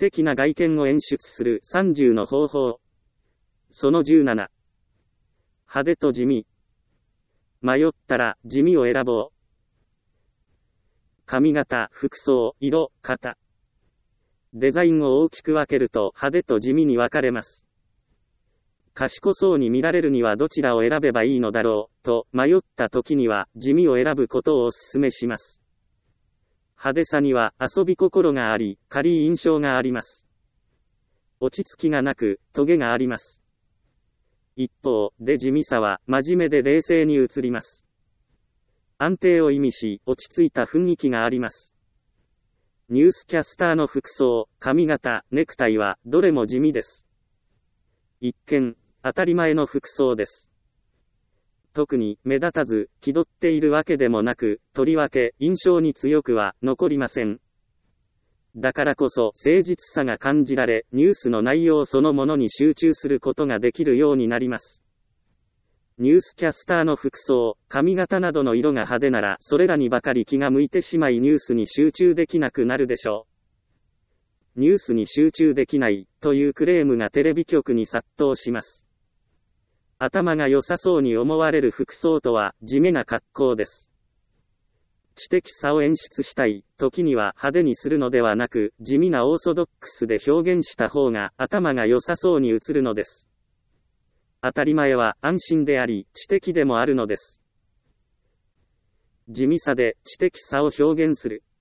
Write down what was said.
的な外見を演出する30の方法。その17。派手と地味。迷ったら地味を選ぼう。髪型、服装、色、型。デザインを大きく分けると派手と地味に分かれます。賢そうに見られるにはどちらを選べばいいのだろう、と迷った時には地味を選ぶことをお勧めします。派手さには遊び心があり、軽い印象があります。落ち着きがなく、トゲがあります。一方で地味さは真面目で冷静に映ります。安定を意味し、落ち着いた雰囲気があります。ニュースキャスターの服装、髪型、ネクタイはどれも地味です。一見、当たり前の服装です。特に目立たず、気取っているわけでもなく、とりわけ印象に強くは残りません。だからこそ誠実さが感じられ、ニュースの内容そのものに集中することができるようになります。ニュースキャスターの服装、髪型などの色が派手なら、それらにばかり気が向いてしまいニュースに集中できなくなるでしょう。ニュースに集中できないというクレームがテレビ局に殺到します。頭が良さそうに思われる服装とは地味な格好です。知的さを演出したい時には派手にするのではなく、地味なオーソドックスで表現した方が頭が良さそうに映るのです。当たり前は安心であり、知的でもあるのです。地味さで知的さを表現する。